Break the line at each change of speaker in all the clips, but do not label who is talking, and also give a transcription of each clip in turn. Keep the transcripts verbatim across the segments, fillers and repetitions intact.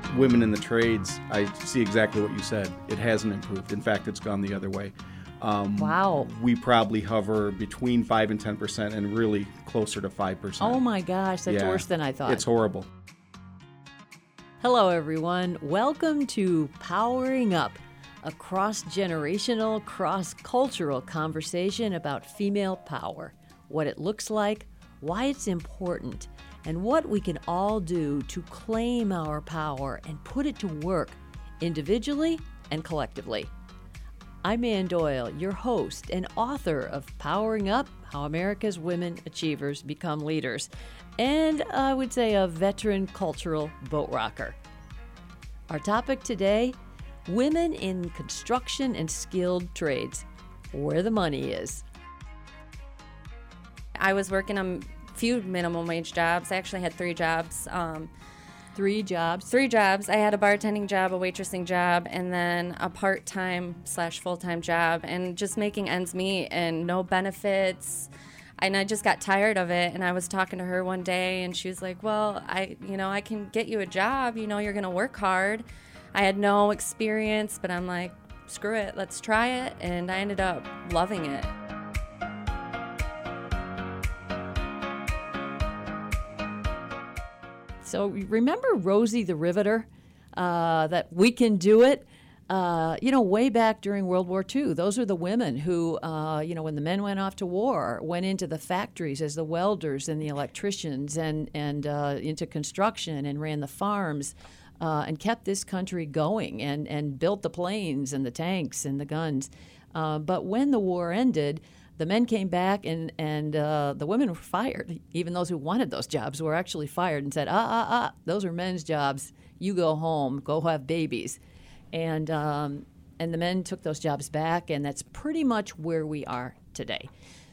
women in the trades, I see exactly what you said. It hasn't improved. In fact, it's gone the other way. Um,
Wow.
We probably hover between five and ten percent and really closer to five percent.
Oh my gosh, that's
Yeah.
worse than I thought.
It's horrible.
Hello, everyone. Welcome to Powering Up, a cross-generational, cross-cultural conversation about female power, what it looks like, why it's important, and what we can all do to claim our power and put it to work individually and collectively. I'm Ann Doyle, your host and author of Powering Up, How America's Women Achievers Become Leaders, and I would say a veteran cultural boat rocker. Our topic today, women in construction and skilled trades, where the money is.
I was working on a few minimum wage jobs. I actually had three jobs. Um,
Three jobs.
Three jobs. I had a bartending job, a waitressing job, and then a part-time slash full-time job, and just making ends meet and no benefits. And I just got tired of it. And I was talking to her one day, and she was like, "Well, I, you know, I can get you a job. You know, you're gonna work hard." I had no experience, but I'm like, "Screw it, let's try it." And I ended up loving it.
So remember Rosie the Riveter, uh, that we can do it? Uh, you know, way back during World War Two, those are the women who, uh, you know, when the men went off to war, went into the factories as the welders and the electricians and, and uh, into construction and ran the farms uh, and kept this country going and, and built the planes and the tanks and the guns. Uh, but when the war ended, the men came back and, and uh, the women were fired. Even those who wanted those jobs were actually fired and said, ah, ah, ah, those are men's jobs. You go home, go have babies. And, um, and the men took those jobs back, and that's pretty much where we are today.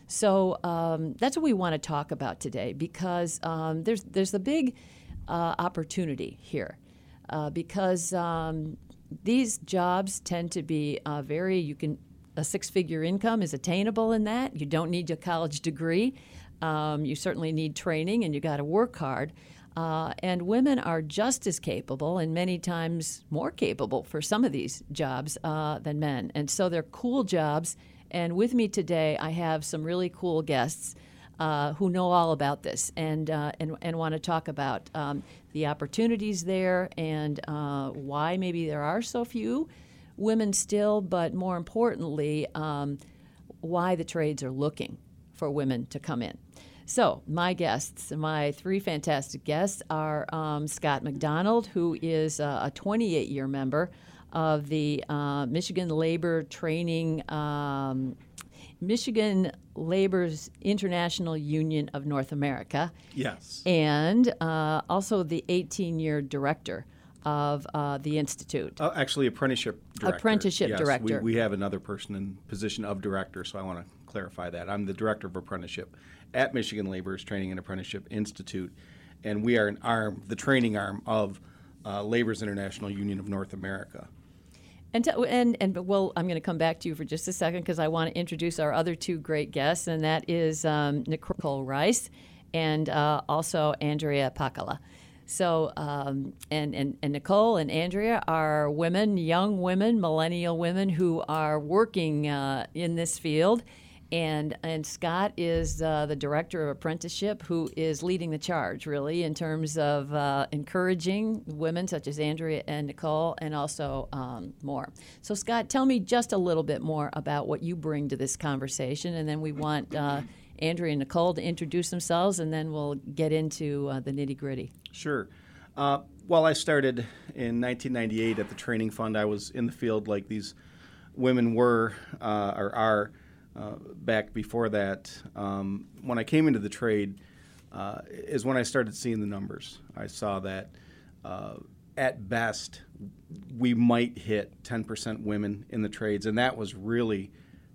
So um, that's what we want to talk about today, because um, there's, there's a big uh, opportunity here. Uh, because um, these jobs tend to be uh, very, you can, a six-figure income is attainable in that. You don't need a college degree. Um, you certainly need training, and you got to work hard. Uh, and women are just as capable, and many times more capable for some of these jobs uh, than men. And so they're cool jobs. And with me today, I have some really cool guests uh, who know all about this and uh, and, and want to talk about um, the opportunities there and uh, why maybe there are so few women still, but more importantly, um, why the trades are looking for women to come in. So my guests, my three fantastic guests are um, Scott McDonald, who is uh, a twenty-eight-year member of the uh, Michigan Labor Training, um, Michigan Labor's International Union of North America.
Yes.
And uh, also the eighteen-year director of uh, the Institute.
Uh, actually, apprenticeship director.
Apprenticeship
yes,
director.
We, we have another person in position of director, so I want to clarify that. I'm the director of apprenticeship at Michigan Labor's Training and Apprenticeship Institute, and we are an arm, the training arm of uh, Labor's International Union of North America.
And, to, and, and well, I'm going to come back to you for just a second because I want to introduce our other two great guests, and that is um, Nicole Rice and uh, also Andrea Pakala. So, um, and, and, and Nicole and Andrea are women, young women, millennial women who are working uh, in this field. And, and Scott is uh, the director of apprenticeship who is leading the charge, really, in terms of uh, encouraging women such as Andrea and Nicole and also um, more. So, Scott, tell me just a little bit more about what you bring to this conversation, and then we want uh, Andrea and Nicole to introduce themselves, and then we'll get into uh, the nitty-gritty.
Sure. Uh, well, I started in nineteen ninety-eight at the Training Fund. I was in the field like these women were uh, or are uh, back before that. Um, when I came into the trade uh, is when I started seeing the numbers. I saw that uh, at best we might hit ten percent women in the trades, and that was really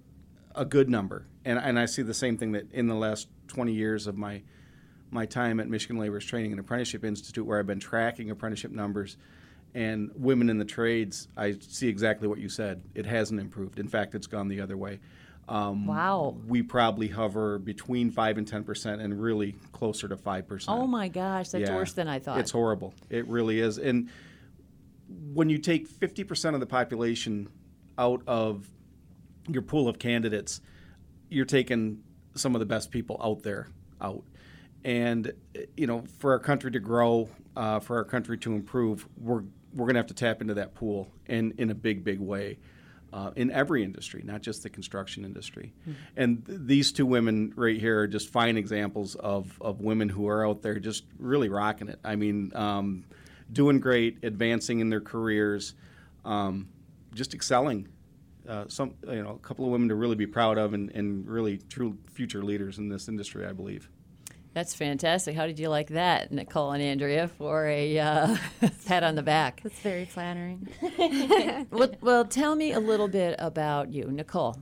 a good number. And, and I see the same thing that in the last twenty years of my my time at Michigan Labor's Training and Apprenticeship Institute, where I've been tracking apprenticeship numbers and women in the trades, I see exactly what you said. It hasn't improved. In fact, it's gone the other way. Um,
Wow.
We probably hover between five and ten percent and really closer to five percent.
Oh, my gosh, that's
Yeah.
worse than I thought.
It's horrible. It really is. And when you take fifty percent of the population out of your pool of candidates, you're taking some of the best people out there out. And, you know, for our country to grow, uh, for our country to improve, we're we're going to have to tap into that pool in, in a big, big way uh, in every industry, not just the construction industry. Mm-hmm. And th- these two women right here are just fine examples of, of women who are out there just really rocking it. I mean, um, doing great, advancing in their careers, um, just excelling. Uh, some, you know, a couple of women to really be proud of and, and really true future leaders in this industry, I believe.
That's fantastic. How did you like that, Nicole and Andrea, for a uh, pat on the back?
That's very flattering.
well, well, tell me a little bit about you, Nicole.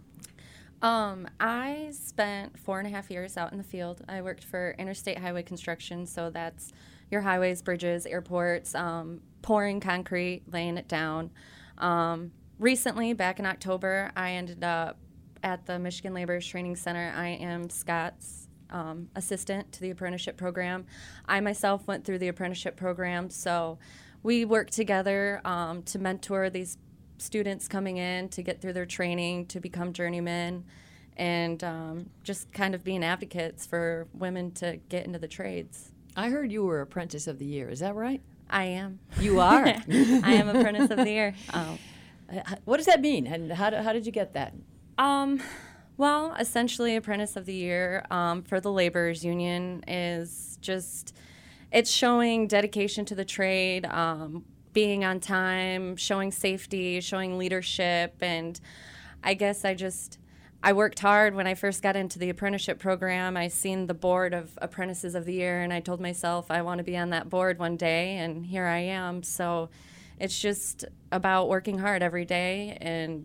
Um, I spent four and a half years out in the field. I worked for Interstate Highway Construction, so that's your highways, bridges, airports, um, pouring concrete, laying it down. Um, recently, back in October, I ended up at the Michigan Laborers Training Center. I am Scott's Um, assistant to the apprenticeship program. I myself went through the apprenticeship program, so we work together um, to mentor these students coming in to get through their training to become journeymen, and um, just kind of being advocates for women to get into the trades.
I heard you were Apprentice of the Year. Is that right?
I am.
You are?
I am Apprentice of the Year. Um,
what does that mean, and how, do, how did you get that?
Um. Well, essentially, Apprentice of the Year um, for the Laborers Union is just, it's showing dedication to the trade, um, being on time, showing safety, showing leadership, and I guess I just, I worked hard when I first got into the apprenticeship program. I seen the board of Apprentices of the Year, and I told myself I want to be on that board one day, and here I am. So it's just about working hard every day and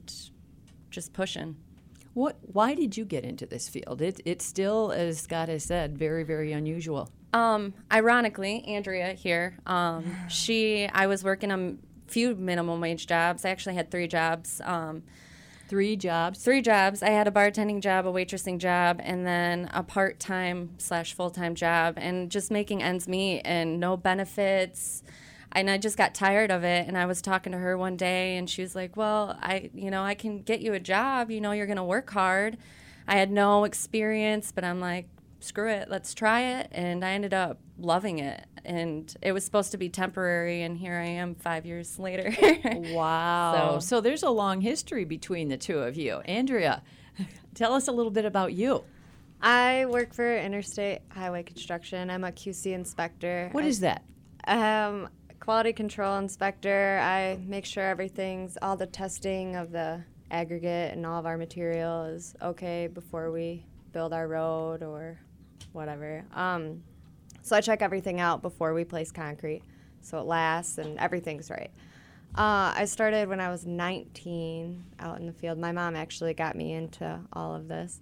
just pushing.
What? Why did you get into this field? It, it's still, as Scott has said, very, very unusual.
Um, ironically, Andrea here, um, she, I was working a few minimum wage jobs. I actually had three jobs. Um,
three jobs?
Three jobs. I had a bartending job, a waitressing job, and then a part-time slash full-time job, and just making ends meet and no benefits. And I just got tired of it, and I was talking to her one day, and she was like, well, I, you know, I can get you a job. You know, you're going to work hard. I had no experience, but I'm like, screw it, let's try it. And I ended up loving it. And it was supposed to be temporary, and here I am five years later.
Wow. So, so there's a long history between the two of you. Andrea, tell us a little bit about you.
I work for Interstate Highway Construction. I'm a Q C inspector.
What
I,
is that?
Um, quality control inspector. I make sure everything's, all the testing of the aggregate and all of our material is okay before we build our road or whatever. Um, so I check everything out before we place concrete so it lasts and everything's right. Uh, I started when I was nineteen out in the field. My mom actually got me into all of this.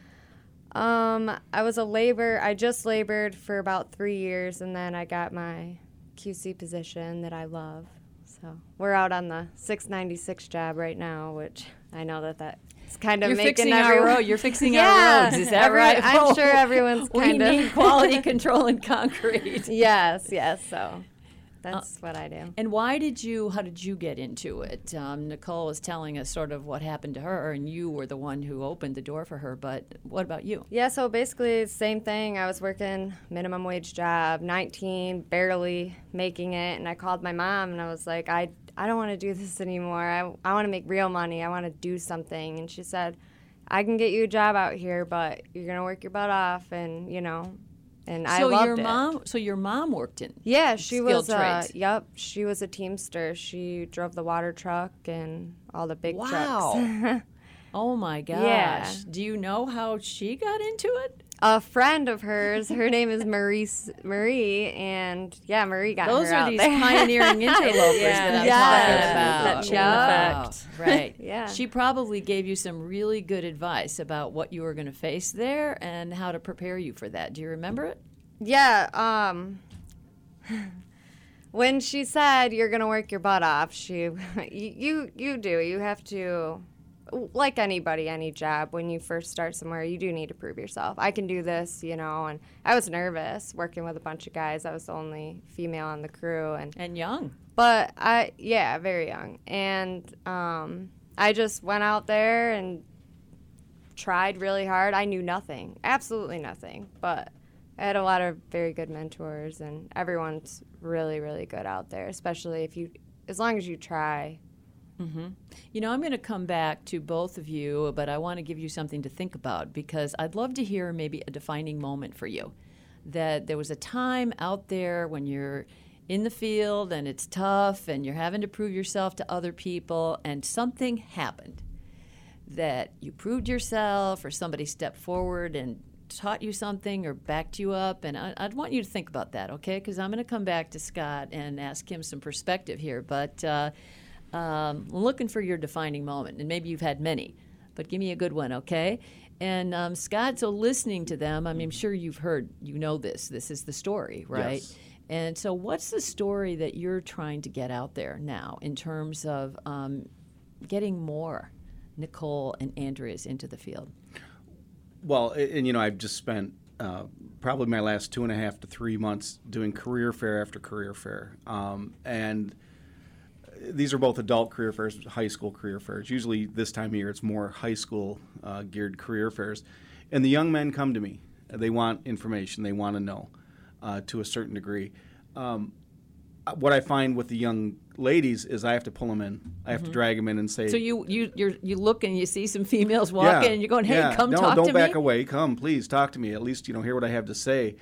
Um, I was a labor, I just labored for about three years and then I got my Q C position that I love. So we're out on the six ninety-six job right now, which I know that that's kind of
You're
making
fixing
everyone...
our road. You're fixing
yeah,
our roads. Is that
every,
right?
I'm
Oh,
sure everyone's kind
we
of...
We need quality control in concrete.
Yes, yes. So that's uh, what I do.
And why did you, how did you get into it? Um, Nicole was telling us sort of what happened to her, and you were the one who opened the door for her, but what about you?
Yeah, so basically same thing. I was working minimum wage job, nineteen, barely making it, and I called my mom, and I was like, I, I don't want to do this anymore. I, I want to make real money. I want to do something. And she said, I can get you a job out here, but you're going to work your butt off, and, you know... And I
so
loved
your
it.
mom, so your mom worked in
yeah, she
skilled
was. Uh,
trades.
yep, she was a teamster. She drove the water truck and all the big
wow.
trucks.
Oh my gosh!
Yeah.
Do you know how she got into it?
A friend of hers, her name is Marie. Marie, and yeah, Marie got
Those
her
are
out
these
there.
pioneering interlopers
yeah.
that I'm
yes.
talking
That chain
about.
effect.
Right.
Yeah.
She probably gave you some really good advice about what you were going to face there and how to prepare you for that. Do you remember it?
Yeah, um, when she said you're gonna work your butt off, she, you, you, you do. You have to like anybody, any job, when you first start somewhere, you do need to prove yourself. I can do this, you know, and I was nervous working with a bunch of guys. I was the only female on the crew. And,
And young.
but I, yeah, very young. And um, I just went out there and tried really hard. I knew nothing, absolutely nothing, but I had a lot of very good mentors, and everyone's really, really good out there, especially if you, as long as you try.
Mm-hmm. You know, I'm going to come back to both of you, but I want to give you something to think about, because I'd love to hear maybe a defining moment for you, that there was a time out there when you're in the field and it's tough and you're having to prove yourself to other people, and something happened that you proved yourself, or somebody stepped forward and taught you something or backed you up. And I, I'd want you to think about that, okay? Because I'm going to come back to Scott and ask him some perspective here. But uh, um, I'm looking for your defining moment, and maybe you've had many, but give me a good one, okay? And um, Scott, so listening to them, I mean, I'm sure you've heard, you know this. This is the story, right?
Yes.
And so what's the story that you're trying to get out there now in terms of um, getting more Nicole and Andrea's into the field?
Well, and, and you know, I've just spent uh, probably my last two and a half to three months doing career fair after career fair. Um, and these are both adult career fairs, high school career fairs. Usually this time of year it's more high school uh, geared career fairs. And the young men come to me. They want information. They want to know uh, to a certain degree. Um, what I find with the young ladies is I have to pull them in. I have mm-hmm. to drag them in and say.
So you you you're, you look and you see some females walking,
yeah,
and you're going, "Hey,
yeah.
come
no,
talk to me."
Don't back away. Come, please talk to me. At least you know hear what I have to say.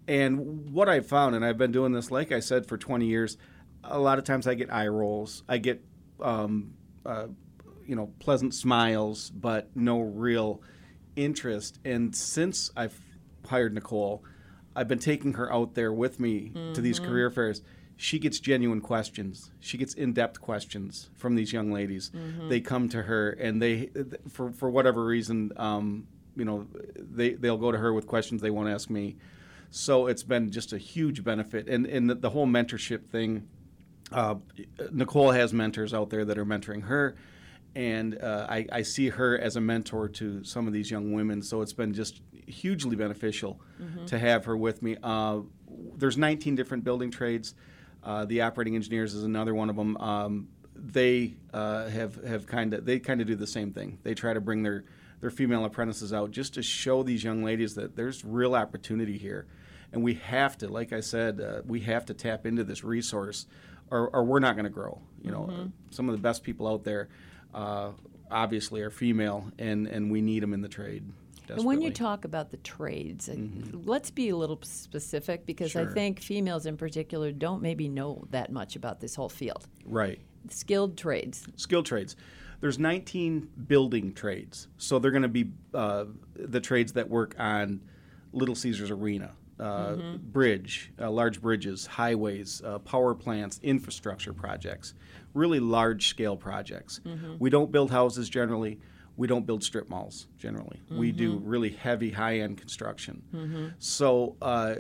And what I've found, and I've been doing this, like I said, for twenty years. A lot of times I get eye rolls. I get, um, uh, you know, pleasant smiles, but no real interest. And since I've hired Nicole, I've been taking her out there with me mm-hmm. to these career fairs. She gets genuine questions. She gets in-depth questions from these young ladies. Mm-hmm. They come to her, and they, for for whatever reason, um, you know, they they'll go to her with questions they won't ask me. So it's been just a huge benefit, and and the, the whole mentorship thing. Uh, Nicole has mentors out there that are mentoring her, and uh, I, I see her as a mentor to some of these young women. So it's been just hugely beneficial mm-hmm. to have her with me. Uh, there's nineteen different building trades. Uh, the operating engineers is another one of them. Um, they uh, have have kind of they kind of do the same thing. They try to bring their their female apprentices out just to show these young ladies that there's real opportunity here, and we have to, like I said, uh, we have to tap into this resource, or, or we're not going to grow. You know, mm-hmm. uh, some of the best people out there, uh, obviously, are female, and and we need them in the trade.
And when you talk about the trades, mm-hmm. let's be a little specific, because sure. I think females in particular don't maybe know that much about this whole field.
Right.
Skilled trades.
Skilled trades. There's nineteen building trades. So they're going to be uh, the trades that work on Little Caesars Arena, uh, mm-hmm. bridge, uh, large bridges, highways, uh, power plants, infrastructure projects, really large-scale projects. Mm-hmm. We don't build houses generally. We don't build strip malls, generally. Mm-hmm. We do really heavy, high-end construction. Mm-hmm. So uh,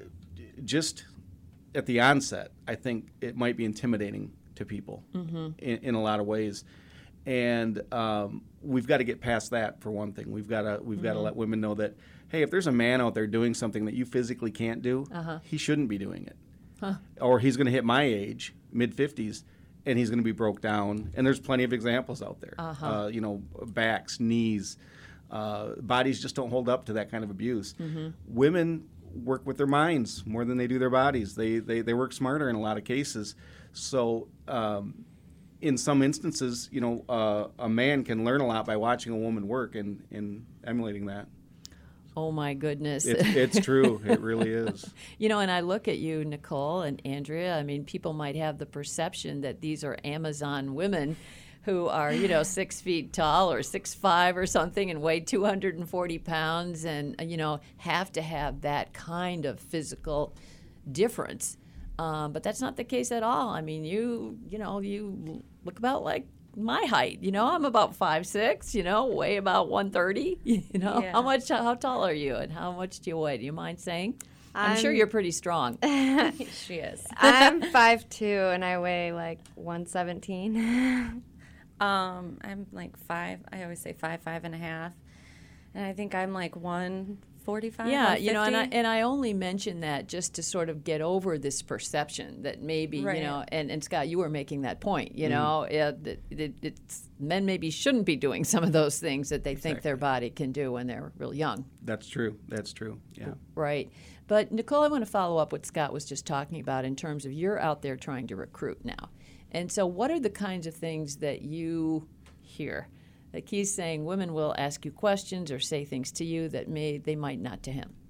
just at the onset, I think it might be intimidating to people mm-hmm. in, in a lot of ways. And um, we've got to get past that, for one thing. We've got to we've mm-hmm. got to let women know that, hey, if there's a man out there doing something that you physically can't do, uh-huh. he shouldn't be doing it. Huh. Or he's going to hit my age, mid fifties, and he's going to be broke down. And there's plenty of examples out there. Uh-huh. Uh, you know, backs, knees, uh, bodies just don't hold up to that kind of abuse. Mm-hmm. Women work with their minds more than they do their bodies. They they, they work smarter in a lot of cases. So um, in some instances, you know, uh, a man can learn a lot by watching a woman work and, and emulating that.
Oh, my goodness.
It's, it's true. It really is.
You know, and I look at you, Nicole and Andrea. I mean, people might have the perception that these are Amazon women who are, you know, six feet tall or six five or something and weigh two hundred forty pounds and, you know, have to have that kind of physical difference. Um, but that's not the case at all. I mean, you, you know, you look about like my height. You know, I'm about five six, you know, weigh about one thirty. You know, yeah. How much, how tall are you and how much do you weigh? Do you mind saying? I'm, I'm sure you're pretty strong.
She is.
I'm five two and I weigh like one seventeen.
Um, I'm like five. I always say five, five and a half. And I think I'm like one forty-five.
Yeah, you know, and I, and I only mention that just to sort of get over this perception that maybe,
Right.
you know, and, and Scott, you were making that point, you know, it, it, it, it's, men maybe shouldn't be doing some of those things that they think their body can do when they're real young.
That's true. That's true. Yeah.
Right. But Nicole, I want to follow up what Scott was just talking about in terms of you're out there trying to recruit now. And so what are the kinds of things that you hear? Like he's saying women will ask you questions or say things to you that may they might not to him.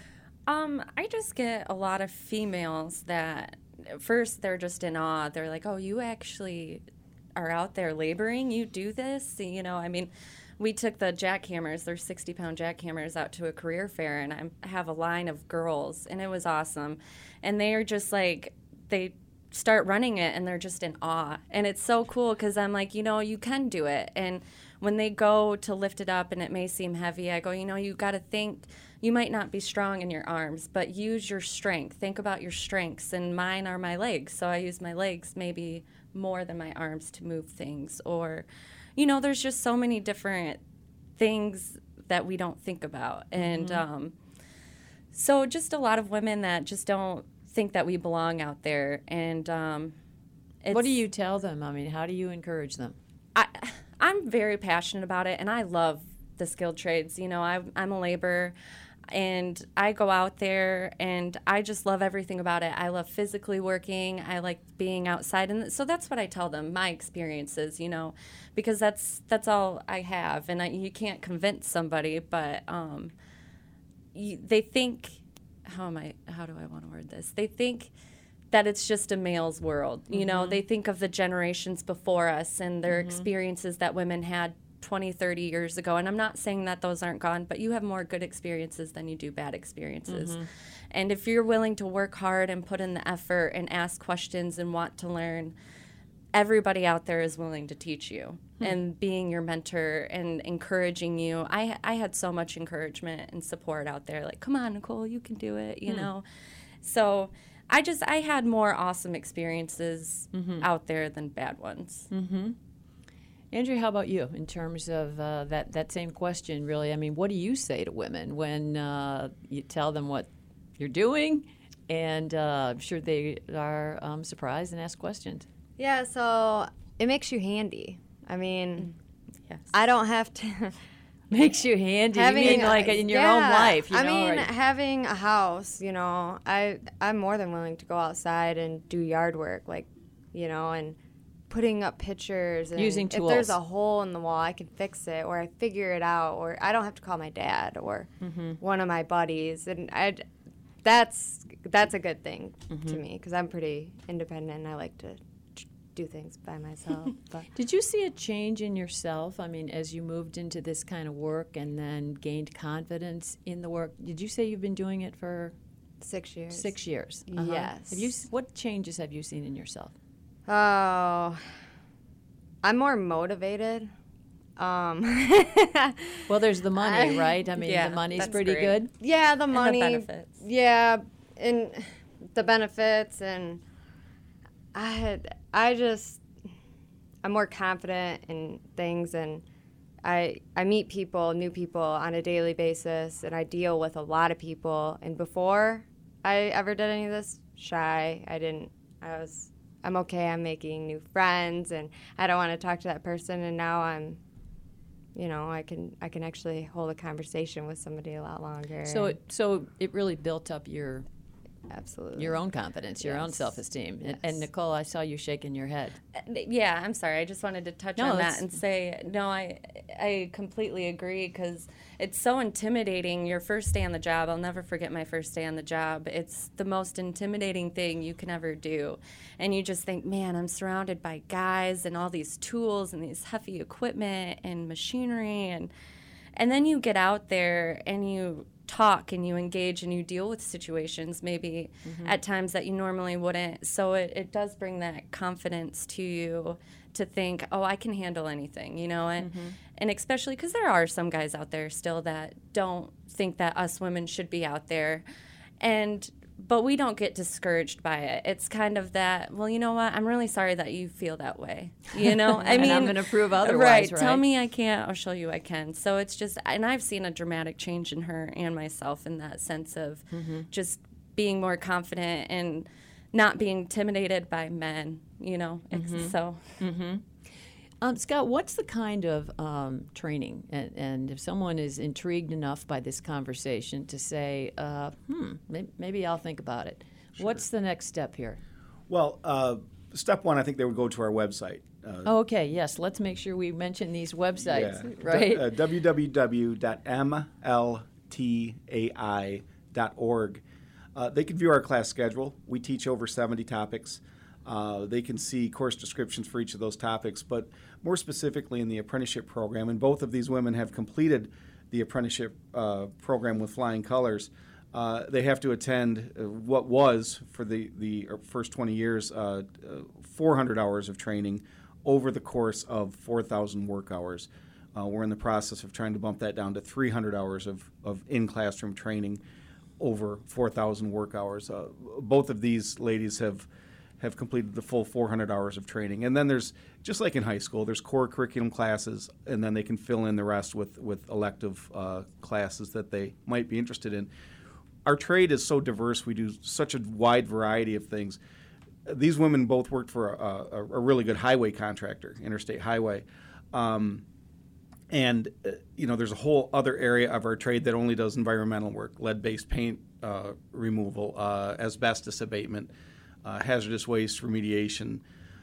Um, I just get a lot of females that at first they're just in awe. They're like, oh, you actually are out there laboring? You do this? You know, I mean, we took the jackhammers, they're sixty-pound jackhammers, out to a career fair, and I have a line of girls, and it was awesome. And they are just like, they start running it, and they're just in awe. And it's so cool because I'm like, you know, you can do it. And when they go to lift it up and it may seem heavy, I go, you know, you got to think, you might not be strong in your arms, but use your strength. Think about your strengths, and mine are my legs. So I use my legs maybe more than my arms to move things. Or, you know, there's just so many different things that we don't think about. And
Mm-hmm.
um, so just a lot of women that just don't think that we belong out there. And um, it's,
What do you tell them? I mean, how do you encourage them?
I, I'm very passionate about it, and I love the skilled trades. You know, I, I'm a laborer, and I go out there, and I just love everything about it. I love physically working. I like being outside, and so that's what I tell them, my experiences, you know, because that's that's all I have, and I, you can't convince somebody, but um, you, they think, how am I? How do I want to word this? They think that it's just a male's world. You know, they think of the generations before us and their experiences that women had twenty, thirty years ago. And I'm not saying that those aren't gone, but you have more good experiences than you do bad experiences. Mm-hmm. And if you're willing to work hard and put in the effort and ask questions and want to learn, everybody out there is willing to teach you hmm. and being your mentor and encouraging you. I I had so much encouragement and support out there. Like, come on, Nicole, you can do it, you hmm. know. So I just, I had more awesome experiences mm-hmm. out there than bad ones.
Mm-hmm. Andrea, how about you in terms of uh, that, that same question, really? I mean, what do you say to women when uh, you tell them what you're doing? And uh, I'm sure they are um, surprised and ask questions.
Yeah, so it makes you handy. I mean,
yes.
I don't have to...
Makes you handy.
Having,
you mean like in your
yeah,
own life? You
I
know,
mean,
right?
having a house. You know, I I'm more than willing to go outside and do yard work, like, you know, and putting up pictures. And
using tools.
If there's a hole in the wall, I can fix it, or I figure it out, or I don't have to call my dad or mm-hmm. one of my buddies, and I. That's that's a good thing mm-hmm. to me because I'm pretty independent and I like to do things by myself. But.
Did you see a change in yourself? I mean, as you moved into this kind of work and then gained confidence in the work, did you say you've been doing it for
six years?
Six years. Uh-huh.
Yes.
Have you? What changes have you seen in yourself?
Oh, I'm more motivated. Um,
well, there's the money,
I,
right? I mean,
yeah,
the money's
that's
pretty
great.
good.
Yeah, the money.
And the benefits.
Yeah, and the benefits and. I had, I just, I'm more confident in things, and I I meet people, new people on a daily basis, and I deal with a lot of people. And before I ever did any of this, shy, I didn't, I was, I'm okay, I'm making new friends, and I don't want to talk to that person, and now I'm, you know, I can I can actually hold a conversation with somebody a lot longer.
So it, so it really built up your
Absolutely.
your own confidence, your
Yes.
own self-esteem.
Yes.
And, and Nicole, I saw you shaking your head.
Yeah, I'm sorry. I just wanted to touch
No,
on
that's-
that and say, no, I I completely agree because it's so intimidating. Your first day on the job, I'll never forget my first day on the job. It's the most intimidating thing you can ever do. And you just think, man, I'm surrounded by guys and all these tools and these heavy equipment and machinery. And, and then you get out there and you talk and you engage and you deal with situations maybe mm-hmm. at times that you normally wouldn't. So it, it does bring that confidence to you to think, oh, I can handle anything, you know, and mm-hmm. and especially because there are some guys out there still that don't think that us women should be out there. And but we don't get discouraged by it. It's kind of that, well, you know what? I'm really sorry that you feel that way. You know, I
And
mean,
I'm gonna prove otherwise,
right?
right?
Tell me I can't. I'll show you I can. So it's just, and I've seen a dramatic change in her and myself in that sense of
Mm-hmm.
just being more confident and not being intimidated by men. You know, It's-
Mm-hmm.
so
Um, Scott, what's the kind of um, training? And, and if someone is intrigued enough by this conversation to say, uh, hmm, may- maybe I'll think about it. What's the next step here?
Well, uh, step one, I think they would go to our website. Uh,
Oh, okay, yes. Let's make sure we mention these websites,
yeah.
right?
D- uh, w w w dot m l t a i dot org. Uh, they can view our class schedule. We teach over seventy topics. Uh, they can see course descriptions for each of those topics, but more specifically in the apprenticeship program, and both of these women have completed the apprenticeship uh, program with flying colors. Uh, they have to attend uh, what was, for the, the first twenty years, uh, uh, four hundred hours of training over the course of four thousand work hours. Uh, we're in the process of trying to bump that down to three hundred hours of, of in-classroom training over four thousand work hours. Uh, both of these ladies have have completed the full four hundred hours of training. And then there's, just like in high school, there's core curriculum classes, and then they can fill in the rest with, with elective uh, classes that they might be interested in. Our trade is so diverse. We do such a wide variety of things. These women both worked for a, a, a really good highway contractor, Interstate Highway. Um, and, uh, you know, there's a whole other area of our trade that only does environmental work, lead-based paint uh, removal, uh, asbestos abatement, uh, hazardous waste remediation.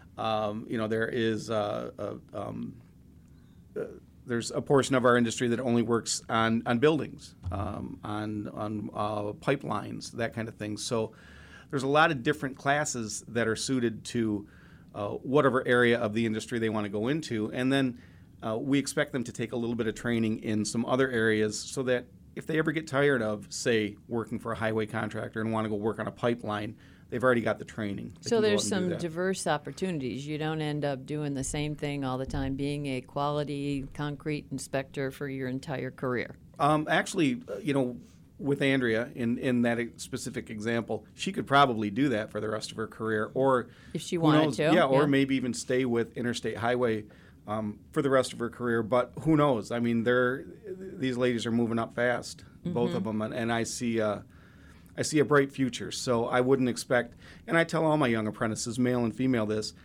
Um, you know, there is uh, a, um, uh, there's a portion of our industry that only works on, on buildings, um, on, on uh, pipelines, that kind of thing. So there's a lot of different classes that are suited to uh, whatever area of the industry they want to go into. And then uh, we expect them to take a little bit of training in some other areas so that if they ever get tired of, say, working for a highway contractor and want to go work on a pipeline, they've already got the training. They
So
can go
there's
out and do
some
that.
diverse opportunities. You don't end up doing the same thing all the time, being a quality concrete inspector for your entire career.
Um, actually, uh, you know, with Andrea, in, in that e- specific example, she could probably do that for the rest of her career, or
If she
who
wanted
knows,
to,
yeah, or
yeah.
maybe even stay with Interstate Highway um, for the rest of her career. But who knows? I mean, they're these ladies are moving up fast, both
Mm-hmm.
of them, and, and I see. Uh, I see a bright future, so I wouldn't expect, and I tell all my young apprentices, male and female, this,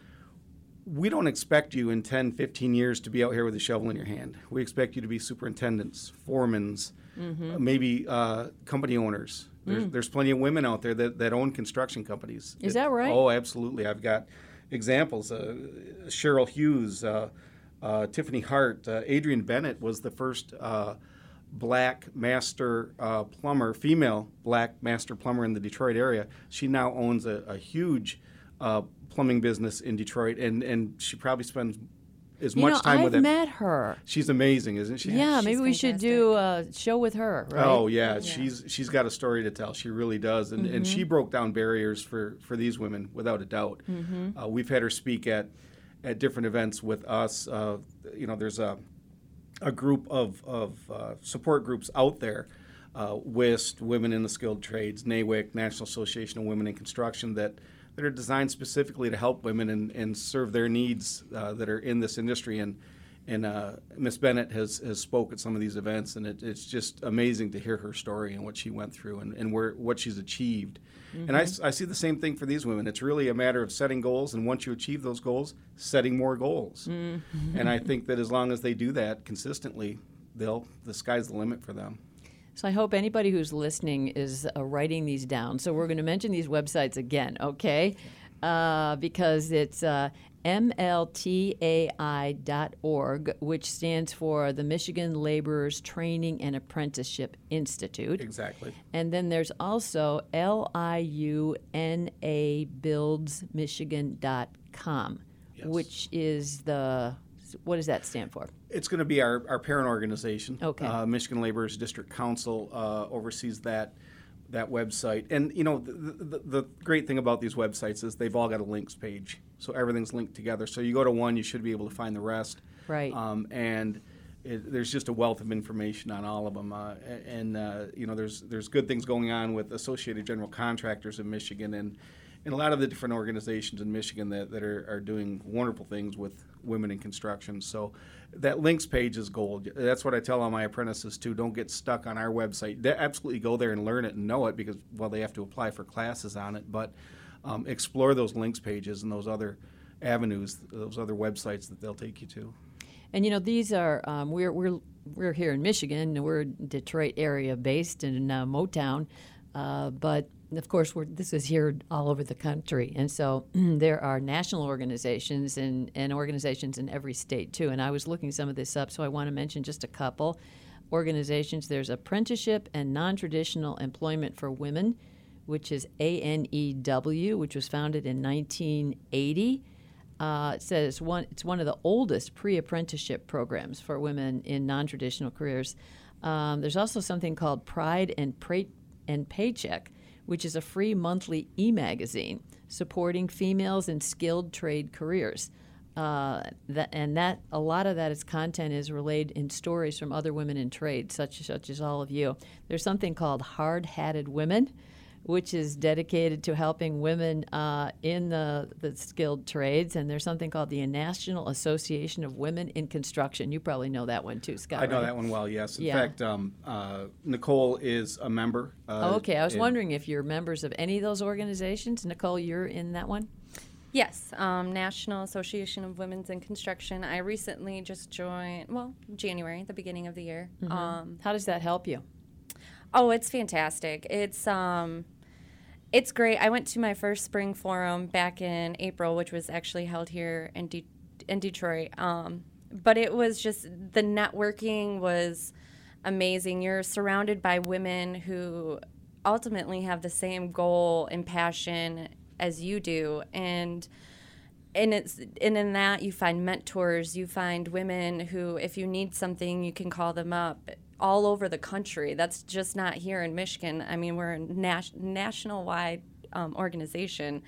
we don't expect you in ten, fifteen years to be out here with a shovel in your hand. We expect you to be superintendents, foremans,
Mm-hmm.
uh, maybe uh, company owners. There's,
Mm.
there's plenty of women out there that, that own construction companies.
Is
It-
that right?
Oh, absolutely. I've got examples. Uh, Cheryl Hughes, uh, uh, Tiffany Hart, uh, Adrienne Bennett was the first uh, black master uh, plumber, female black master plumber in the Detroit area. She now owns a, a huge uh, plumbing business in Detroit, and, and she probably spends as
You
much
know,
time
I've
with it.
met her.
She's amazing, isn't she?
Yeah,
she's
maybe we should do a show with her, right?
Oh yeah, she's she's got a story to tell. She really does, and and
Mm-hmm.
she broke down barriers for, for these women without a doubt.
Mm-hmm.
Uh, we've had her speak at at different events with us. Uh, you know, there's a a group of of uh, support groups out there, uh, WIST, Women in the Skilled Trades, N A W I C, National Association of Women in Construction, that that are designed specifically to help women and, and serve their needs uh, that are in this industry. And And uh, Miss Bennett has, has spoke at some of these events, and it, it's just amazing to hear her story and what she went through and, and where what she's achieved.
Mm-hmm.
And I, s- I see the same thing for these women. It's really a matter of setting goals, and once you achieve those goals, setting more goals.
Mm-hmm.
And I think that as long as they do that consistently, they'll the sky's the limit for them.
So I hope anybody who's listening is uh, writing these down. So we're going to mention these websites again, okay? Uh, because it's uh, M L T A I dot org, which stands for the Michigan Laborers Training and Apprenticeship Institute.
Exactly.
And then there's also L I U N A builds michigan dot com,
Yes.
which is the, what does that stand for?
It's going to be our, our parent organization.
Okay.
Uh, Michigan Laborers District Council uh, oversees that that website. And, you know, the, the, the great thing about these websites is they've all got a links page. So everything's linked together. So you go to one, you should be able to find the rest.
Right.
Um, and it, there's just a wealth of information on all of them, uh, and uh, you know, there's there's good things going on with Associated General Contractors in Michigan, and and a lot of the different organizations in Michigan that, that are, are doing wonderful things with women in construction. So that links page is gold. That's what I tell all my apprentices too. Don't get stuck on our website. They absolutely go there and learn it and know it, because, well, they have to apply for classes on it, but um, explore those links pages and those other avenues, those other websites that they'll take you to.
And you know, these are um, we're we're we're here in Michigan. We're Detroit area based in uh, Motown, uh, but of course we're this is here all over the country. And so there are national organizations and, and organizations in every state too. And I was looking some of this up, so I want to mention just a couple organizations. There's Apprenticeship and Non-Traditional Employment for Women, which is A N E W, which was founded in nineteen eighty. Uh, it says one, it's one of the oldest pre-apprenticeship programs for women in non-traditional careers. Um, there's also something called Pride and, Pra- and Paycheck, which is a free monthly e-magazine supporting females in skilled trade careers. Uh, that, and that a lot of that is content is relayed in stories from other women in trade, such such as all of you. There's something called Hard-Hatted Women, which is dedicated to helping women uh, in the, the skilled trades. And there's something called the National Association of Women in Construction. You probably know that one too, Scott.
I know
right?
that one well, yes. In
Yeah.
fact, um, uh, Nicole is a member. Uh,
Oh, okay. I was
in-
wondering if you're members of any of those organizations. Nicole, you're in that one?
Yes, um, National Association of Women's in Construction. I recently just joined, well, January, the beginning of the year.
Mm-hmm.
Um,
How does that help you?
oh, it's fantastic. It's um, it's great. I went to my first spring forum back in April, which was actually held here in De- in Detroit. Um, but it was just the networking was amazing. You're surrounded by women who ultimately have the same goal and passion as you do, and and it's and in that you find mentors, you find women who, if you need something, you can call them up all over the country. That's just not here in Michigan. I mean, we're a nas- national wide um, organization,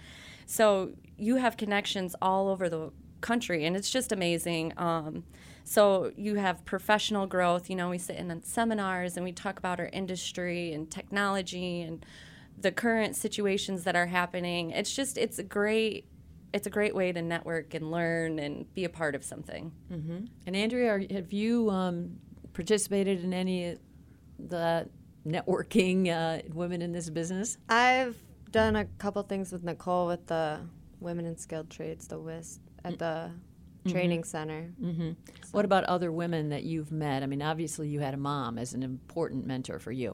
so you have connections all over the country, and it's just amazing. Um, so you have professional growth. You know, we sit in on seminars and we talk about our industry and technology and the current situations that are happening. It's just, it's a great, it's a great way to network and learn and be a part of something.
Mm-hmm. And Andrea, are, have you um, participated in any of the networking uh, women in this business?
I've done a couple things with Nicole with the Women in Skilled Trades, the W I S, at the
Mm-hmm.
training center.
Mm-hmm. What about other women that you've met? I mean, obviously you had a mom as an important mentor for you.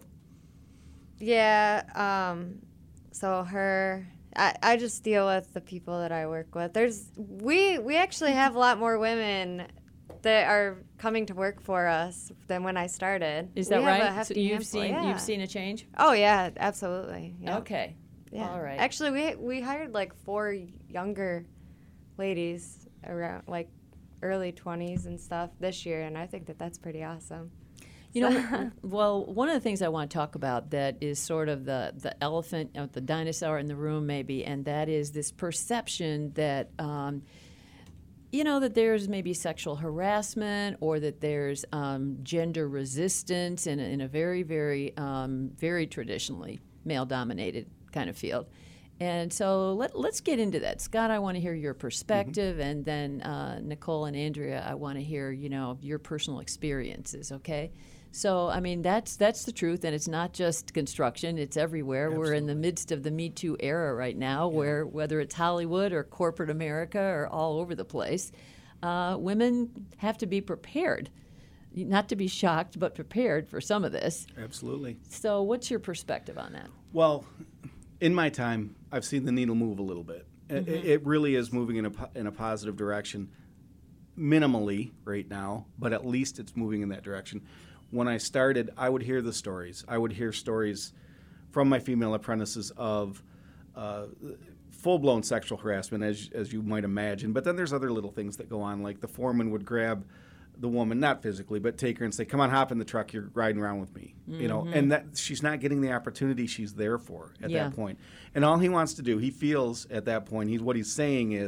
Yeah, um, so her, I, I just deal with the people that I work with. There's, we, we actually have a lot more women that are coming to work for us than when I started.
Is that
We have a
right? So
hefty
you've
handful,
seen
yeah.
you've seen a change?
Oh yeah, absolutely. Yep.
Okay.
Yeah.
All right.
Actually, we we hired like four younger ladies around like early twenties and stuff this year, and I think that that's pretty awesome.
You know, well, one of the things I want to talk about that is sort of the, the elephant, uh, the dinosaur in the room maybe, and that is this perception that, um, you know, that there's maybe sexual harassment or that there's um, gender resistance in a, in a very, very, um, very traditionally male-dominated kind of field. And so let, let's get into that. Scott, I want to hear your perspective, mm-hmm. and then uh, Nicole and Andrea, I want to hear, you know, your personal experiences, okay? So, I mean, that's that's the truth, and it's not just construction. It's everywhere.
Absolutely.
We're in the midst of the Me Too era right now, yeah. where whether it's Hollywood or corporate America or all over the place, uh, women have to be prepared. Not to be shocked, but prepared for some of this.
Absolutely.
So what's your perspective on that?
Well, in my time, I've seen the needle move a little bit. Mm-hmm. It, it really is moving in a, in a positive direction, minimally right now, but at least it's moving in that direction. When I started, I would hear the stories. I would hear stories from my female apprentices of uh, full-blown sexual harassment, as as you might imagine. But then there's other little things that go on, like the foreman would grab the woman, not physically, but take her and say, "Come on, hop in the truck. You're riding around with me." Mm-hmm. You know, and that she's not getting the opportunity she's there for at
yeah.
that point. And all he wants to do, he feels at that point, he's what he's saying is,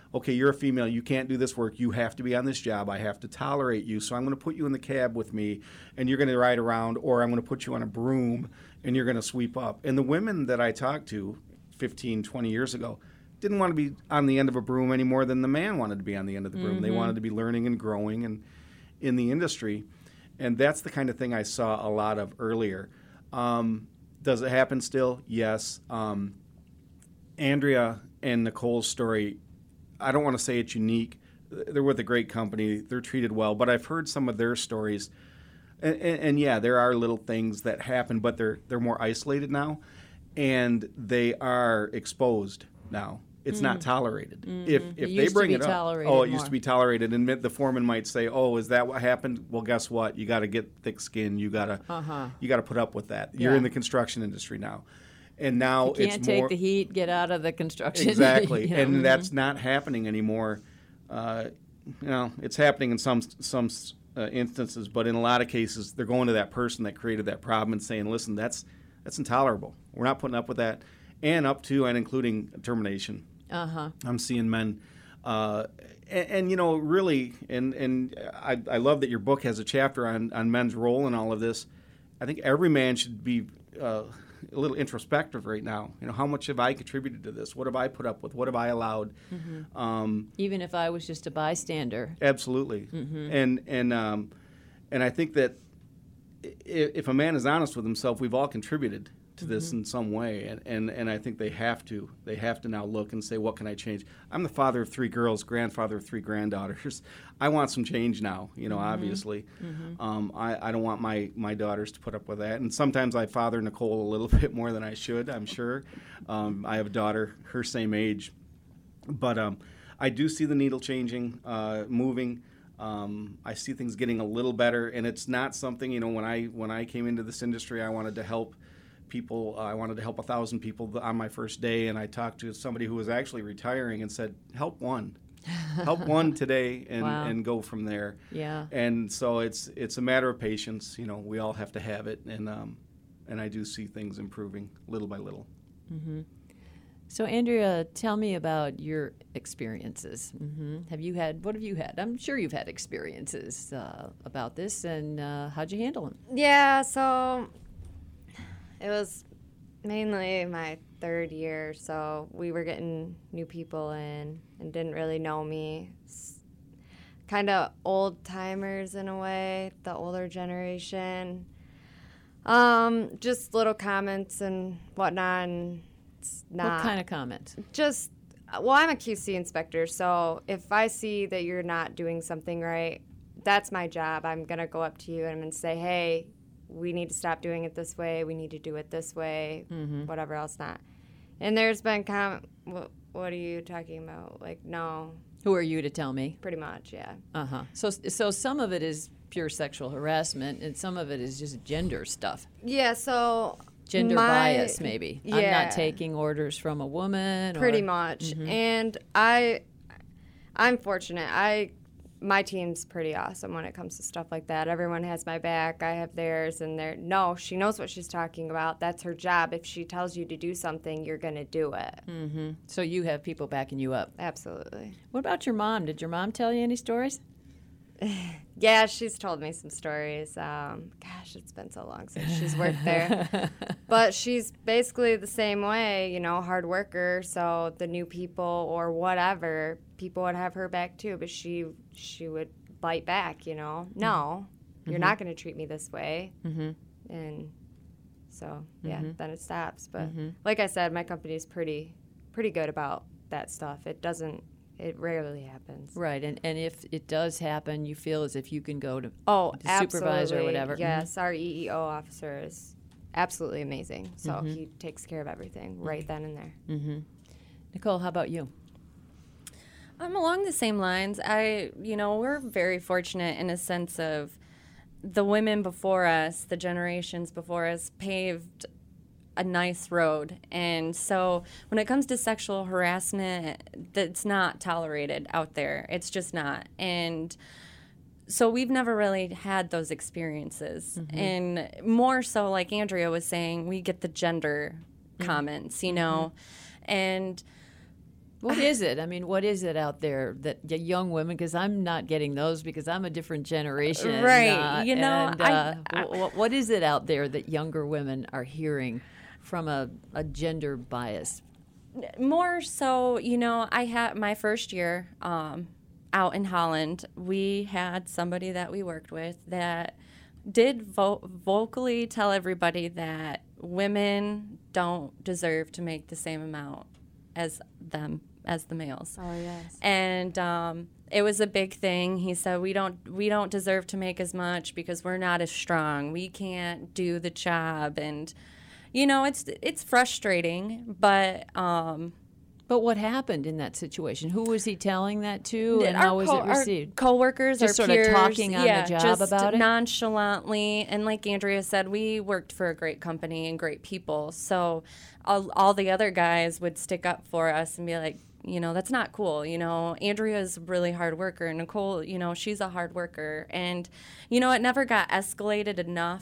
okay, you're a female, you can't do this work, you have to be on this job, I have to tolerate you, so I'm going to put you in the cab with me, and you're going to ride around, or I'm going to put you on a broom, and you're going to sweep up. And the women that I talked to fifteen, twenty years ago didn't want to be on the end of a broom any more than the man wanted to be on the end of the broom. Mm-hmm. They wanted to be learning and growing and in the industry. And that's the kind of thing I saw a lot of earlier. Um, does it happen still? Yes. Um, Andrea and Nicole's story, I don't want to say it's unique. They're with a great company. They're treated well. But I've heard some of their stories. And, and, and yeah, there are little things that happen, but they're they're more isolated now. And they are exposed now. It's mm. not tolerated. Mm-hmm. If if they bring it up, oh, it used
more.
to be tolerated, and the foreman might say, "Oh, is that what happened?" Well, guess what? You got to get thick skin. You got to uh-huh. you got to put up with that. You're
yeah.
in the construction industry now, and now
you can't
it's
take
more,
the heat. Get out of the construction.
Exactly,
you know?
and
mm-hmm.
that's not happening anymore. Uh, you know, it's happening in some some uh, instances, but in a lot of cases, they're going to that person that created that problem and saying, "Listen, that's that's intolerable. We're not putting up with that," and up to and including termination.
Uh-huh.
I'm seeing men, uh, and, and you know, really, and and I, I love that your book has a chapter on, on men's role in all of this. I think every man should be uh, a little introspective right now. You know, how much have I contributed to this? What have I put up with? What have I allowed?
Mm-hmm.
Um,
Even if I was just a bystander.
Absolutely,
mm-hmm.
and and um, and I think that if, if a man is honest with himself, we've all contributed to this mm-hmm. in some way, and, and and I think they have to. They have to now look and say, what can I change? I'm the father of three girls, grandfather of three granddaughters. I want some change now, you know, mm-hmm. obviously. Mm-hmm. Um, I, I don't want my, my daughters to put up with that. And sometimes I father Nicole a little bit more than I should, I'm sure. Um, I have a daughter her same age. But um, I do see the needle changing, uh, moving. Um, I see things getting a little better, and it's not something, you know, when I when I came into this industry, I wanted to help people. Uh, I wanted to help a thousand people on my first day, and I talked to somebody who was actually retiring and said, help one. Help one today and,
wow.
and go from there.
Yeah.
And so it's it's a matter of patience. You know, we all have to have it, and um, and I do see things improving little by little.
Mm-hmm. So, Andrea, tell me about your experiences. Mm-hmm. Have you had, what have you had? I'm sure you've had experiences uh, about this, and uh, how'd you handle them?
Yeah, so it was mainly my third year, so we were getting new people in and didn't really know me. Kind of old timers in a way, the older generation. Um, just little comments and whatnot, and it's not.
What kind of comments?
Just, well, I'm a Q C inspector, so if I see that you're not doing something right, that's my job. I'm going to go up to you and I'm going to say, hey, we need to stop doing it this way. We need to do it this way, mm-hmm. whatever else not. And there's been com- what, what are you talking about? Like, no.
Who are you to tell me?
Pretty much, yeah.
Uh-huh. So, so some of it is pure sexual harassment, and some of it is just gender stuff.
Yeah, so
gender
my,
bias, maybe.
Yeah,
I'm not taking orders from a woman.
Pretty
or,
much.
Mm-hmm.
And I, I'm fortunate. I, my team's pretty awesome when it comes to stuff like that. Everyone has my back. I have theirs, and they're no. She knows what she's talking about. That's her job. If she tells you to do something, you're gonna do it.
Mm-hmm. So you have people backing you up.
Absolutely.
What about your mom? Did your mom tell you any stories?
Yeah, she's told me some stories. Um, gosh, it's been so long since she's worked there. But she's basically the same way, you know, hard worker. So the new people or whatever, people would have her back too. But she she would bite back, you know. No, mm-hmm. you're not going to treat me this way. Mm-hmm. And so, yeah, mm-hmm. then it stops. But mm-hmm. like I said, my company's pretty pretty good about that stuff. It doesn't. It rarely happens.
Right, and and if it does happen, you feel as if you can go to
oh,
the supervisor
absolutely.
or whatever.
Yes, mm-hmm. our E E O officer is absolutely amazing. So
mm-hmm.
he takes care of everything right then and there.
Mm-hmm. Nicole, how about you?
I'm along the same lines. I, you know, we're very fortunate in a sense of the women before us, the generations before us, paved a nice road. And so when it comes to sexual harassment, that's not tolerated out there. It's just not. And so we've never really had those experiences. Mm-hmm. And more so, like Andrea was saying, we get the gender mm-hmm. comments, you know. Mm-hmm. And
What is it? I mean, what is it out there that y- young women? Because I'm not getting those because I'm a different generation,
Right.
uh,
You know,
and,
I-
uh,
I-
w- w- what is it out there that younger women are hearing from a, a gender bias?
More so, you know, I had my first year um, out in Holland. We had somebody that we worked with that did vo- vocally tell everybody that women don't deserve to make the same amount as them as the males.
Oh yes.
And um, it was a big thing. He said we don't we don't deserve to make as much because we're not as strong. We can't do the job, and you know it's it's frustrating. But um,
But what happened in that situation? Who was he telling that to, and
our
how was
co-
it received?
Our coworkers,
Just
our
sort of
peers,
talking on the
yeah,
job
just
about it?
nonchalantly. And like Andrea said, we worked for a great company and great people. So all, all the other guys would stick up for us and be like, you know, that's not cool. You know, Andrea's a really hard worker. Nicole, you know, she's a hard worker. And, you know, it never got escalated enough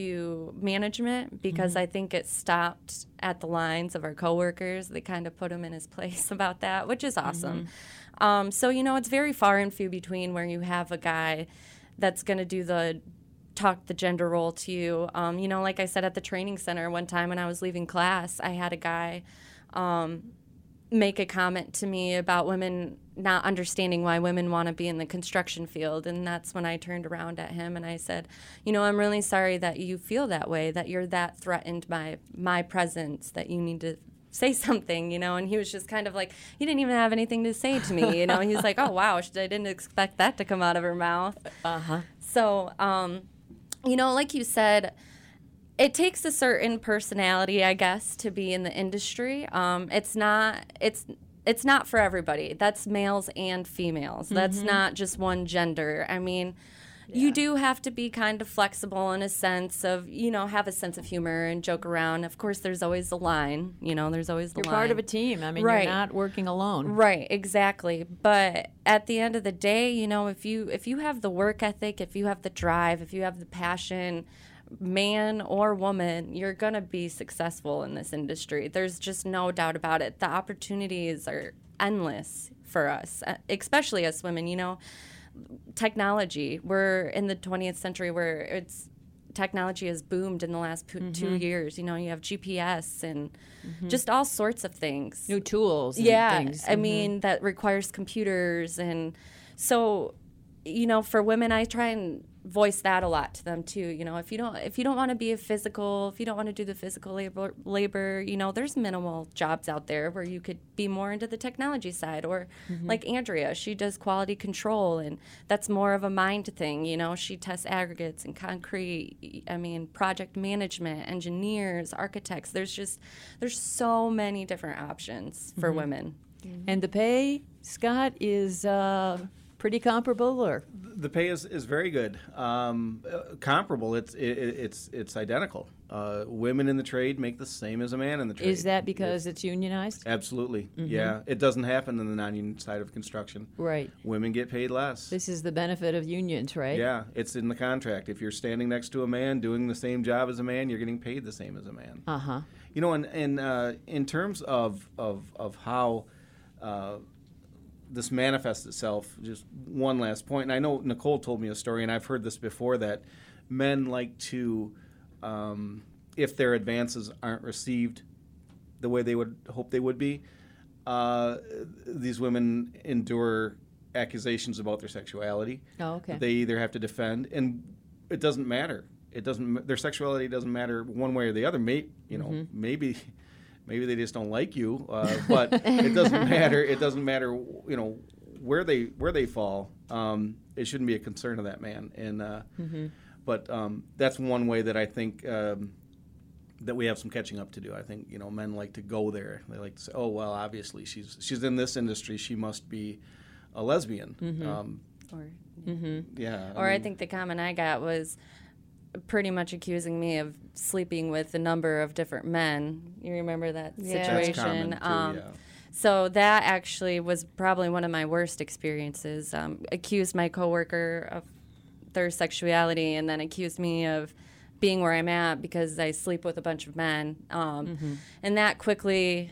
to management because
Mm-hmm.
I think it stopped at the lines of our coworkers. They kind of put him in his place about that, which is awesome.
Mm-hmm.
Um, so, you know, it's very far and few between where you have a guy that's going to do the talk the gender role to you. Um, you know, like I said at the training center one time when I was leaving class, I had a guy um, make a comment to me about women not understanding why women want to be in the construction field. And that's when I turned around at him and I said, you know, I'm really sorry that you feel that way, that you're that threatened by my presence, that you need to say something, you know. And he was just kind of like, he didn't even have anything to say to me, you know. He was like, oh, wow, I didn't expect that to come out of her mouth.
Uh-huh.
So, um, you know, like you said, it takes a certain personality, I guess, to be in the industry. Um, it's not it's it's not for everybody. That's males and females. That's not just one gender. I mean, you do have to be kind of flexible in a sense of, you know, have a sense of humor and joke around. Of course, there's always the line. You know, there's always the
You're
line.
part of a team. I mean,
Right.
you're not working alone.
Right, exactly. But at the end of the day, you know, if you if you have the work ethic, if you have the drive, if you have the passion, man or woman, you're going to be successful in this industry. There's just no doubt about it. The opportunities are endless for us, uh, especially us women, you know. Technology, we're in the twentieth century where it's technology has boomed in the last p- two years. You know, you have G P S and just all sorts of things.
New tools and
yeah,
things.
I mean, that requires computers. And so, you know, for women, I try and voice that a lot to them too. You know, if you don't if you don't want to be a physical, if you don't want to do the physical labor labor, you know, there's minimal jobs out there where you could be more into the technology side. Or like Andrea, she does quality control, and that's more of a mind thing. You know, she tests aggregates and concrete. I mean, project management, engineers, architects. There's just there's so many different options for women.
And the pay, Scott, is uh, pretty comparable, or
The pay is, is very good, um, uh, comparable. It's it, it's it's identical. Uh, women in the trade make the same as a man in the trade.
is that because it's unionized?
Absolutely, yeah. It doesn't happen in the non-union side of construction.
Right.
Women get paid less.
This is the benefit of unions, right?
Yeah, it's in the contract. If you're standing next to a man doing the same job as a man, you're getting paid the same as a man.
Uh huh.
You know, and and uh, in terms of of of how uh, this manifests itself, just one last point. And I know Nicole told me a story, and I've heard this before, that men like to, um, if their advances aren't received the way they would hope they would be, uh, these women endure accusations about their sexuality.
Oh, okay.
They either have to defend, and it doesn't matter. It doesn't. Their sexuality doesn't matter one way or the other. May, you know,
Mm-hmm.
maybe. Maybe they just don't like you, uh, but it doesn't matter. It doesn't matter, you know, where they where they fall. Um, it shouldn't be a concern of that man. And uh,
Mm-hmm.
but um, that's one way that I think um, that we have some catching up to do. I think, you know, men like to go there. They like to say, "Oh, well, obviously she's she's in this industry. She must be a lesbian."
Mm-hmm.
Um,
Or,
yeah.
or I
mean,
think the comment I got was pretty much accusing me of sleeping with a number of different men. You remember that
Yeah.
that's
situation?
common too.
Um,
yeah.
So that actually was probably one of my worst experiences. Um, accused my coworker of their sexuality, and then accused me of being where I'm at because I sleep with a bunch of men. Um, And that quickly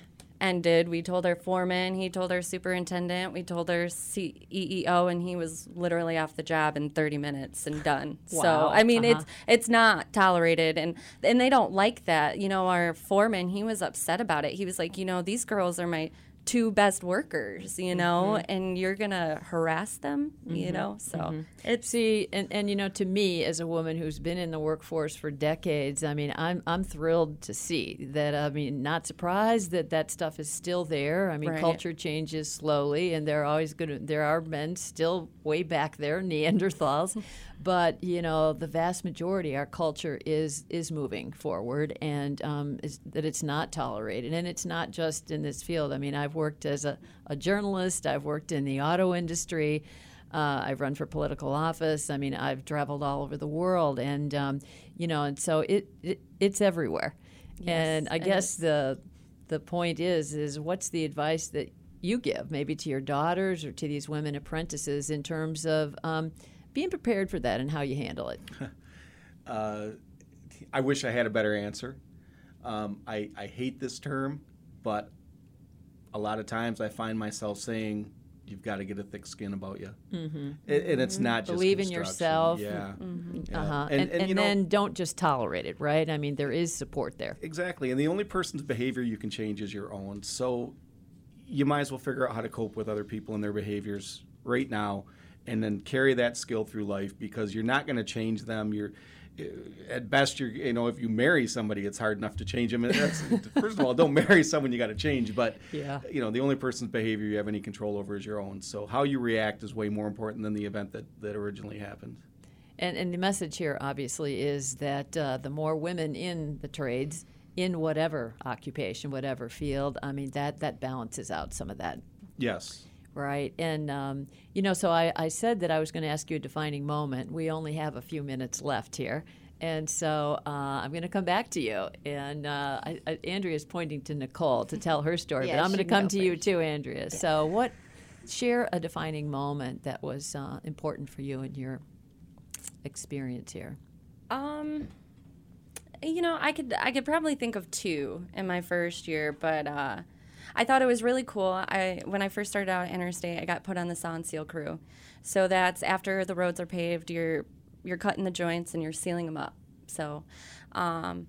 ended. We told our foreman, he told our superintendent, we told our C- E E O, and he was literally off the job in thirty minutes and done.
Wow.
So I mean,
Uh-huh.
it's it's not tolerated, and and they don't like that. You know, our foreman, he was upset about it. He was like, you know, these girls are my two best workers, you know,
Mm-hmm.
and you're gonna harass them, you know. So it's
See, and, and you know, to me, as a woman who's been in the workforce for decades, I mean, I'm I'm thrilled to see that. I mean, not surprised that that stuff is still there. I mean,
Right.
culture changes slowly, and there are always going to there are men still way back there, Neanderthals, but you know, the vast majority, our culture is is moving forward, and um, is, that it's not tolerated, and it's not just in this field. I mean, I've worked as a, a journalist, I've worked in the auto industry. Uh, I've run for political office. I mean, I've traveled all over the world, and um, you know, and so it, it it's everywhere. and I
it
guess
is.
the the point is is what's the advice that you give, maybe to your daughters or to these women apprentices, in terms of um, being prepared for that and how you handle it?
Uh, I wish I had a better answer. Um, I, I hate this term, but a lot of times I find myself saying, you've got to get a thick skin about you. Mm-hmm. And, and it's not just
Believe in
construction.
yourself.
Yeah. Yeah.
Uh-huh.
And,
And,
and,
and
you know,
then don't just tolerate it, right? I mean, there is support there.
exactly. And the only person's behavior you can change is your own. So you might as well figure out how to cope with other people and their behaviors right now, and then carry that skill through life, because you're not going to change them. You're at best, you're you know, if you marry somebody, it's hard enough to change them. And that's, first of all, don't marry someone you got to change. But
Yeah.
you know, the only person's behavior you have any control over is your own. So how you react is way more important than the event that, that originally happened.
And, and the message here, obviously, is that uh, the more women in the trades, in whatever occupation, whatever field, I mean, that, that balances out some of that.
Yes.
Right. And, um, you know, so I, I said that I was going to ask you a defining moment. We only have a few minutes left here. And so uh, I'm going to come back to you. And uh, I, I, Andrea's pointing to Nicole to tell her story,
Yeah,
but I'm
she
going to
can
come
go
to you
first.
too, Andrea. So what, share a defining moment that was uh, important for you in your experience here.
Um, you know, I could I could probably think of two in my first year, but uh, I thought it was really cool. I when I first started out at Interstate, I got put on the saw and seal crew. So that's after the roads are paved, you're you're cutting the joints and you're sealing them up. So um,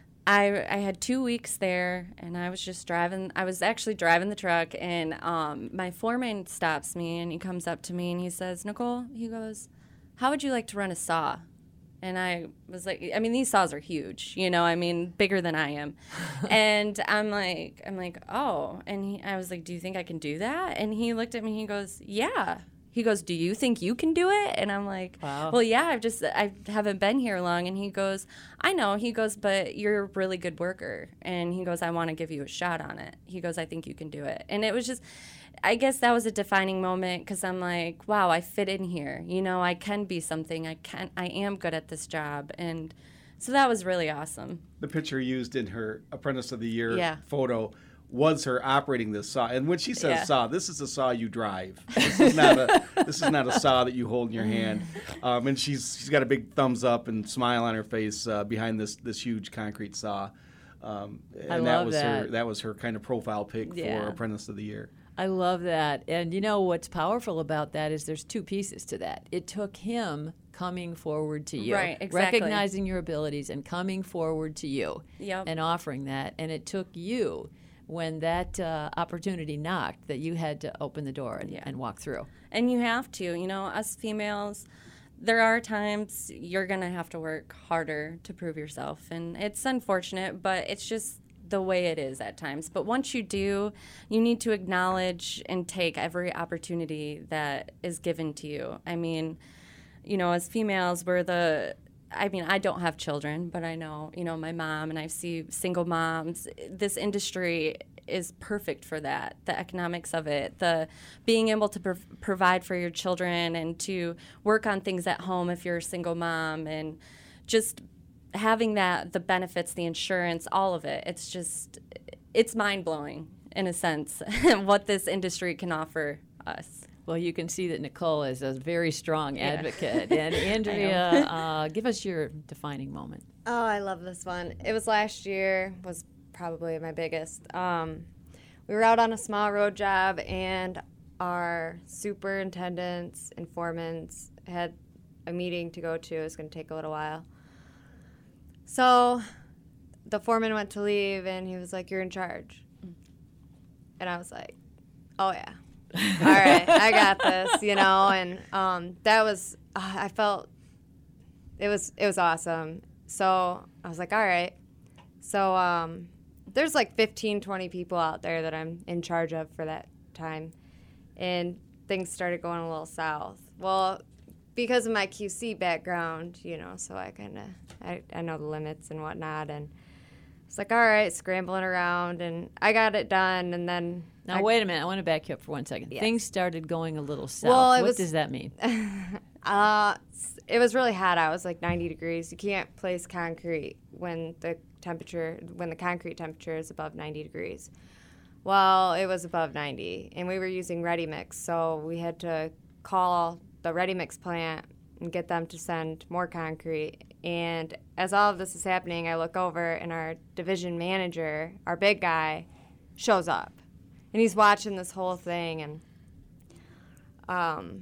I I had two weeks there, and I was just driving. I was actually driving the truck, and um, my foreman stops me, and he comes up to me, and he says, "Nicole," he goes, "how would you like to run a saw?" And I was like, I mean, these saws are huge, you know, I mean, bigger than I am. And I'm like, I'm like, oh. And he, I was like, do you think I can do that? And he looked at me, he goes, yeah. He goes, do you think you can do it? And I'm like,
Wow.
well, yeah, I've just, I haven't been here long. And he goes, I know. He goes, but you're a really good worker. And he goes, I want to give you a shot on it. He goes, I think you can do it. And it was just, I guess that was a defining moment, because I'm like, wow, I fit in here. You know, I can be something. I can. I am good at this job. And so that was really awesome.
The picture used in her Apprentice of the Year
Yeah.
photo was her operating this saw. And when she says
Yeah.
saw, this is a saw you drive. This is not a this is not a saw that you hold in your hand. Um, and she's she's got a big thumbs up and smile on her face uh, behind this this huge concrete saw. Um, and
I
that
love
was her
that.
that was her kind of profile pic
Yeah.
for Apprentice of the Year.
I love that. And you know what's powerful about that is there's two pieces to that. It took him coming forward to you,
Right, exactly.
recognizing your abilities and coming forward to you
Yep.
and offering that. And it took you, when that uh, opportunity knocked, that you had to open the door and,
Yeah.
and walk through.
And you have to, you know, us females, there are times you're going to have to work harder to prove yourself. And it's unfortunate, but it's just the way it is at times. But once you do, you need to acknowledge and take every opportunity that is given to you. I mean, you know, as females, we're the, I mean, I don't have children, but I know, you know, my mom, and I see single moms. This industry is perfect for that. The economics of it, the being able to prov- provide for your children and to work on things at home if you're a single mom, and just having that, the benefits, the insurance, all of it. It's just, it's mind-blowing in a sense what this industry can offer us.
Well, you can see that Nicole is a very strong
Yeah.
advocate. And Andrea, uh, give us your defining moment.
Oh, I love this one. It was last year, was probably my biggest. Um, we were out on a small road job, and our superintendents, informants had a meeting to go to. It was going to take a little while. So the foreman went to leave, and he was like, "You're in charge." And I was like, "Oh, yeah. All right, I got this," you know. And um, that was, uh, I felt, it was it was awesome. So I was like, all right. So um, there's like fifteen, twenty people out there that I'm in charge of for that time. And things started going a little south. Well, because of my Q C background, you know, so I kind of, I, I know the limits and whatnot. And it's like, all right, scrambling around. And I got it done. And then.
Now,
I,
wait a minute. I want to back you up for one second.
Yes.
Things started going a little south.
Well, it
what
was-
does that mean?
Uh, it was really hot out. It was like ninety degrees. You can't place concrete when the temperature, when the concrete temperature is above ninety degrees. Well, it was above ninety, and we were using Ready Mix, so we had to call the Ready Mix plant and get them to send more concrete. And as all of this is happening, I look over, and our division manager, our big guy, shows up, and he's watching this whole thing, and um.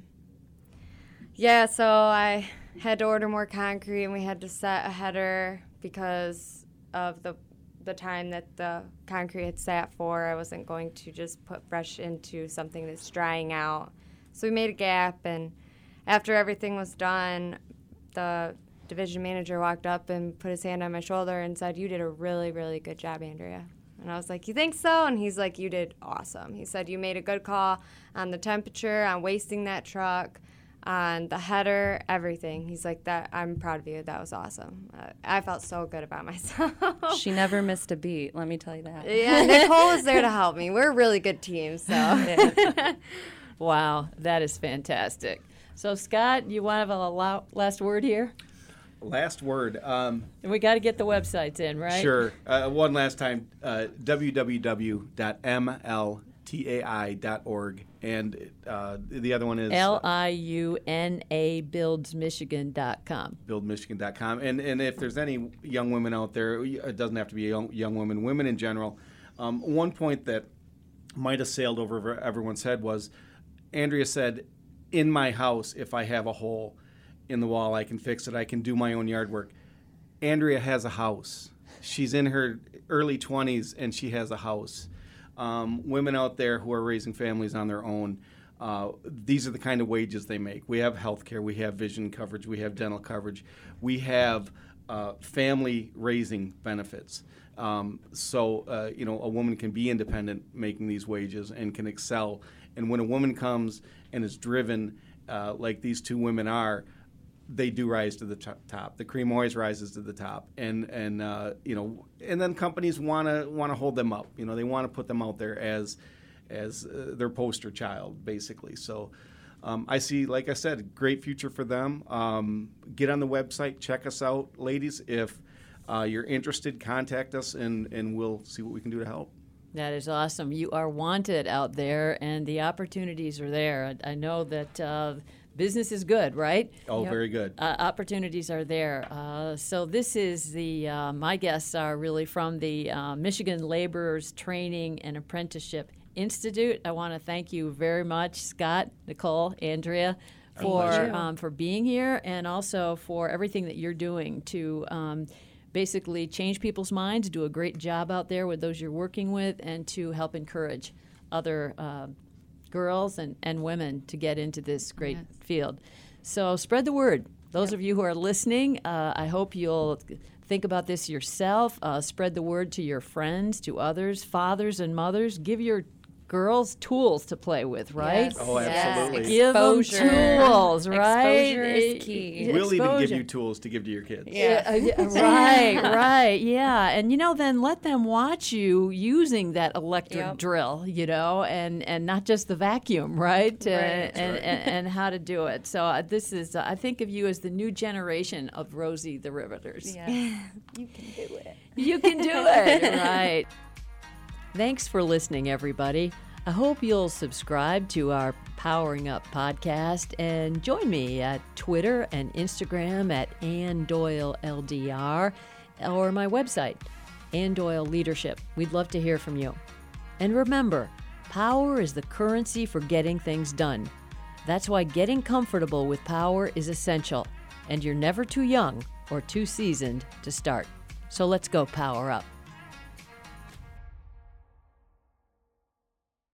Yeah, so I had to order more concrete, and we had to set a header because of the the time that the concrete had sat for. I wasn't going to just put fresh into something that's drying out. So we made a gap, and after everything was done, the division manager walked up and put his hand on my shoulder and said, "You did a really, really good job, Andrea." And I was like, "You think so?" And he's like, "You did awesome." He said, "You made a good call on the temperature, on wasting that truck, on the header, everything." He's like, "That I'm proud of you. That was awesome." Uh, I felt so good about myself.
She never missed a beat, let me tell you that.
Yeah, Nicole was there to help me. We're a really good team, so.
Wow, that is fantastic. So, Scott, you want to have a la- last word here?
Last word. Um,
And we got to get the websites in, right?
Sure. Uh, one last time, uh, w w w dot m l t a i dot org. And uh, the other one is
L I U N A builds michigan dot com.
build michigan dot com. And and if there's any young women out there, it doesn't have to be young, young women, women in general. Um, one point that might have sailed over everyone's head was Andrea said, in my house, if I have a hole in the wall, I can fix it. I can do my own yard work. Andrea has a house. She's in her early twenties, and she has a house. Um, women out there who are raising families on their own, uh, these are the kind of wages they make. We have health care, we have vision coverage, we have dental coverage, we have uh, family raising benefits. Um, so, uh, you know, a woman can be independent making these wages and can excel. And when a woman comes and is driven uh, like these two women are, they do rise to the t- top. The cream always rises to the top, and and uh, you know, and then companies want to want to hold them up. You know, they want to put them out there as as uh, their poster child, basically. So, um, I see, like I said, great future for them. Um, get on the website, check us out, ladies. If uh, you're interested, contact us, and and we'll see what we can do to help.
That is awesome. You are wanted out there, and the opportunities are there. I, I know that uh, business is good, right?
Oh,
Yep.
very good.
Uh, opportunities are there. Uh, so this is the, uh, my guests are really from the uh, Michigan Laborers Training and Apprenticeship Institute. I want to thank you very much, Scott, Nicole, Andrea, for
pleasure.
um, for being here, and also for everything that you're doing to um, basically change people's minds, do a great job out there with those you're working with, and to help encourage other uh, girls and, and women to get into this great
Yes.
field. So spread the word. Those of you who are listening, uh, I hope you'll think about this yourself. Uh, spread the word to your friends, to others, fathers and mothers. Give your girls tools to play with, right?
Yes.
Oh, absolutely.
Give them
Exposure.
tools, right?
Exposure is
Eh,
key.
We'll even give
exposure.
you tools to give to your kids.
Yeah.
Uh, yeah, right, right, yeah, and you know, then let them watch you using that electric
Yep.
drill, you know, and and not just the vacuum, right? Uh,
Right.
and,
That's right.
and and how to do it. So uh, this is, uh, I think of you as the new generation of Rosie the Riveters.
Yeah. You can do it.
You can do it, right? Thanks for listening, everybody. I hope you'll subscribe to our Powering Up podcast and join me at Twitter and Instagram at Ann Doyle L D R or my website, Ann Doyle Leadership. We'd love to hear from you. And remember, power is the currency for getting things done. That's why getting comfortable with power is essential, and you're never too young or too seasoned to start. So let's go power up.